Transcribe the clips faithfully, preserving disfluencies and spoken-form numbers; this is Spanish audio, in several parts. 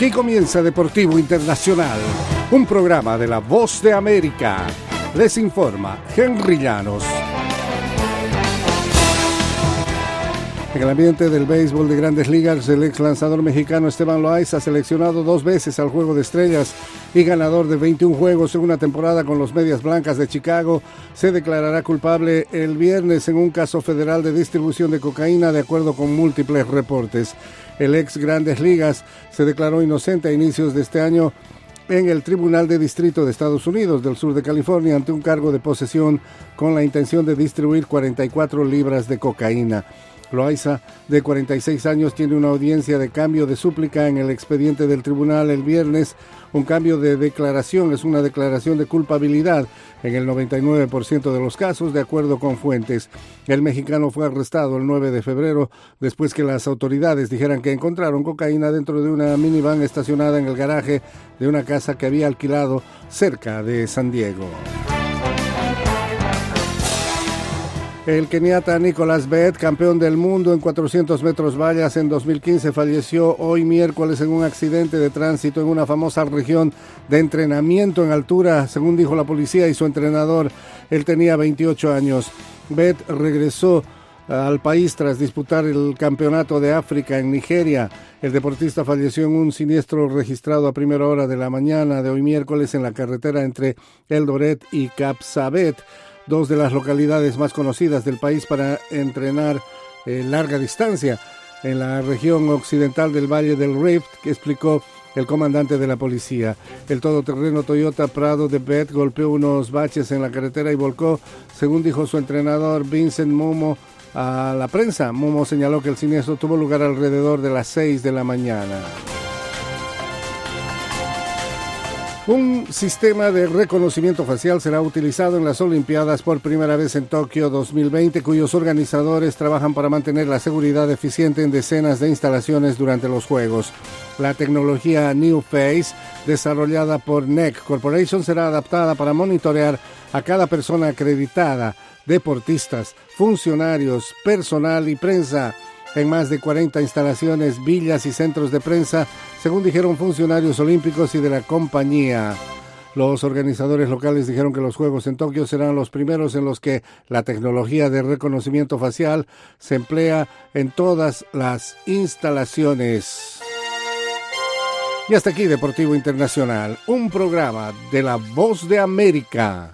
Aquí comienza Deportivo Internacional, un programa de La Voz de América. Les informa Henry Llanos. En el ambiente del béisbol de Grandes Ligas, el ex lanzador mexicano Esteban Loaiza, seleccionado dos veces al Juego de Estrellas y ganador de veintiún juegos en una temporada con los Medias Blancas de Chicago, se declarará culpable el viernes en un caso federal de distribución de cocaína, de acuerdo con múltiples reportes. El ex Grandes Ligas se declaró inocente a inicios de este año en el Tribunal de Distrito de Estados Unidos del sur de California ante un cargo de posesión con la intención de distribuir cuarenta y cuatro libras de cocaína. Loaiza, de cuarenta y seis años, tiene una audiencia de cambio de súplica en el expediente del tribunal el viernes. Un cambio de declaración es una declaración de culpabilidad en el noventa y nueve por ciento de los casos, de acuerdo con fuentes. El mexicano fue arrestado el nueve de febrero después que las autoridades dijeran que encontraron cocaína dentro de una minivan estacionada en el garaje de una casa que había alquilado cerca de San Diego. El keniata Nicholas Bett, campeón del mundo en cuatrocientos metros vallas en dos mil quince, falleció hoy miércoles en un accidente de tránsito en una famosa región de entrenamiento en altura, según dijo la policía y su entrenador. Él tenía veintiocho años. Bett regresó al país tras disputar el campeonato de África en Nigeria. El deportista falleció en un siniestro registrado a primera hora de la mañana de hoy miércoles en la carretera entre Eldoret y Kapsabet, dos de las localidades más conocidas del país para entrenar eh, larga distancia en la región occidental del Valle del Rift, que explicó el comandante de la policía. El todoterreno Toyota Prado de Bett golpeó unos baches en la carretera y volcó, según dijo su entrenador Vincent Momo a la prensa. Momo señaló que el siniestro tuvo lugar alrededor de las seis de la mañana. Un sistema de reconocimiento facial será utilizado en las Olimpiadas por primera vez en Tokio dos mil veinte, cuyos organizadores trabajan para mantener la seguridad eficiente en decenas de instalaciones durante los Juegos. La tecnología New Face, desarrollada por N E C Corporation, será adaptada para monitorear a cada persona acreditada, deportistas, funcionarios, personal y prensa, en más de cuarenta instalaciones, villas y centros de prensa, según dijeron funcionarios olímpicos y de la compañía. Los organizadores locales dijeron que los Juegos en Tokio serán los primeros en los que la tecnología de reconocimiento facial se emplea en todas las instalaciones. Y hasta aquí Deportivo Internacional, un programa de La Voz de América.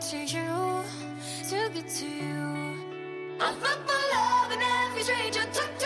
I look for love in every stranger took